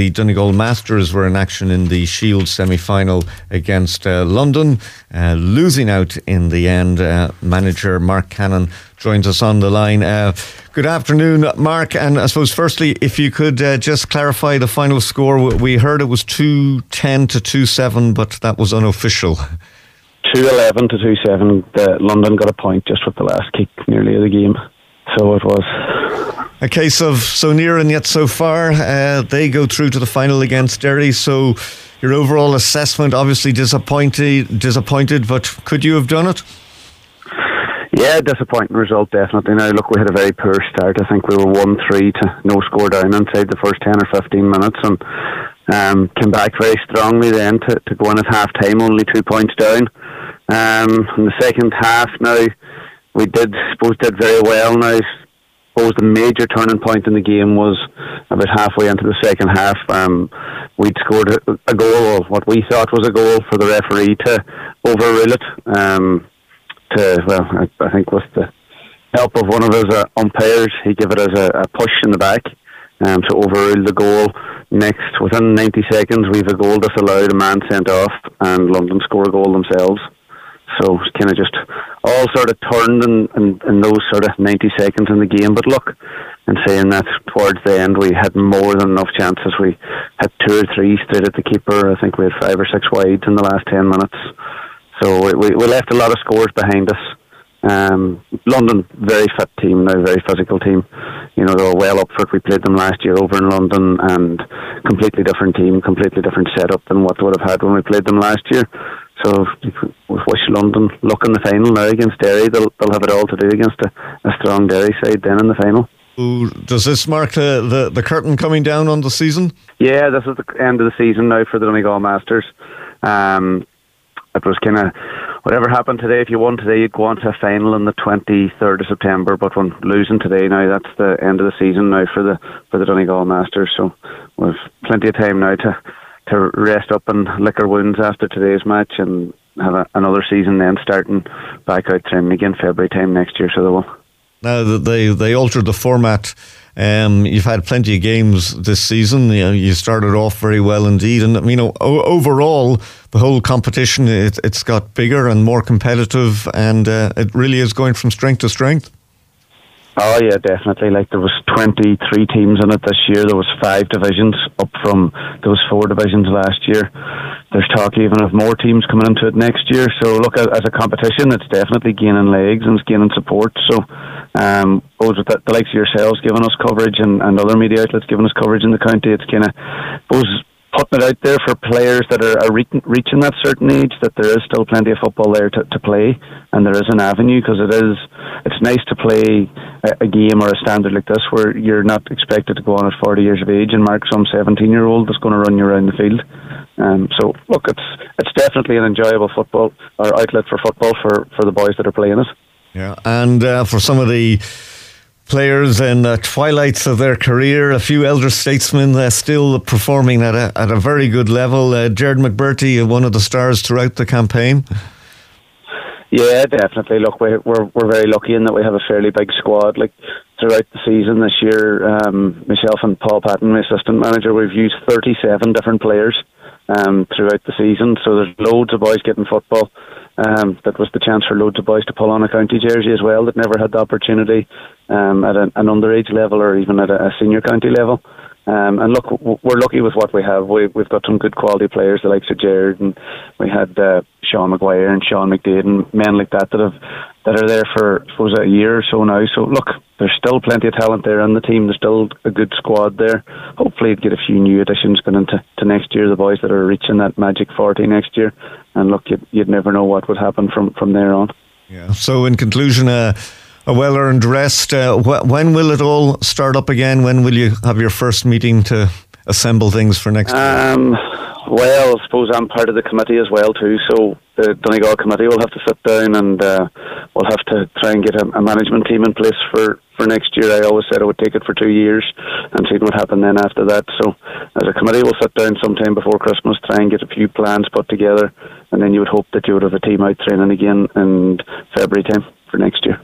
the Donegal Masters were in action in the Shield semi-final against London, losing out in the end. Manager Mark Cannon joins us on the line. Good afternoon, Mark, and I suppose firstly, if you could just clarify the final score. We heard it was 2-10 to 2-7, but that was unofficial. 2-11 to 2-7. London got a point just with the last kick nearly of the game. So it was a case of so near and yet so far. They go through to the final against Derry. So your overall assessment, obviously disappointed, but could you have done it? Yeah, disappointing result, definitely. Now, look, we had a very poor start. I think we were 1-3 to no score down inside the first 10 or 15 minutes and came back very strongly then to go in at half-time, only 2 points down. In the second half now, we did very well. Now, I suppose the major turning point in the game was about halfway into the second half. We'd scored a goal, or what we thought was a goal, for the referee to overrule it. I think with the help of one of his umpires, he gave it as a push in the back to overrule the goal. Next, within 90 seconds, we've a goal disallowed, a man sent off, and London score a goal themselves. So it's kind of just all sort of turned in those sort of 90 seconds in the game. But look, in saying that, towards the end we had more than enough chances. We had 2 or 3 straight at the keeper. I think we had 5 or 6 wides in the last 10 minutes. So we left a lot of scores behind us. London, very fit team now, very physical team. You know, they were well up for it. We played them last year over in London, and completely different team, completely different setup than what they would have had when we played them last year. So we wish London luck in the final now against Derry. They'll have it all to do against a strong Derry side then in the final. Does this mark the curtain coming down on the season? Yeah, this is the end of the season now for the Donegal Masters. It was kind of, whatever happened today, if you won today, you'd go on to a final on the 23rd of September. But when losing today now, that's the end of the season now for the Donegal Masters. So we've plenty of time now to rest up and lick our wounds after today's match, and have another season then starting back out training again February time next year. So they will. Now that they altered the format, you've had plenty of games this season. You started off very well indeed, and overall the whole competition it's got bigger and more competitive, and it really is going from strength to strength. Oh yeah, definitely. Like, there was 23 teams in it this year. There was 5 divisions up from there was 4 divisions last year. There's talk even of more teams coming into it next year. So look, as a competition, it's definitely gaining legs and it's gaining support. So those with the likes of yourselves giving us coverage and other media outlets giving us coverage in the county, it's kind of putting it out there for players that are reaching that certain age, that there is still plenty of football there to play, and there is an avenue, because it's nice to play a game or a standard like this where you're not expected to go on at 40 years of age and mark some 17-year-old that's going to run you around the field. So look, it's definitely an enjoyable football or outlet for football for the boys that are playing it. Yeah, and for some of the players in the twilights of their career, a few elder statesmen still performing at a very good level. Jared McBurty, one of the stars throughout the campaign. Yeah, definitely. Look, we're very lucky in that we have a fairly big squad. Like, throughout the season this year, myself and Paul Patton, my assistant manager, we've used 37 different players throughout the season. So there's loads of boys getting football. That was the chance for loads of boys to pull on a county jersey as well that never had the opportunity at an underage level or even at a senior county level. And look, we're lucky with what we have. We've got some good quality players, the likes of Jared, and we had Sean Maguire and Sean McDade and men like that are there for, I suppose, a year or so now. So look, there's still plenty of talent there on the team. There's still a good squad there. Hopefully you'd get a few new additions going into next year, the boys that are reaching that magic 40 next year. And look, you'd never know what would happen from there on. Yeah. So in conclusion, a well-earned rest. When will it all start up again? When will you have your first meeting to assemble things for next year? Well, I suppose I'm part of the committee as well too, so the Donegal committee will have to sit down and we'll have to try and get a management team in place for next year. I always said I would take it for 2 years and see what happened then after that. So as a committee, we'll sit down sometime before Christmas, try and get a few plans put together, and then you would hope that you would have a team out training again in February time for next year.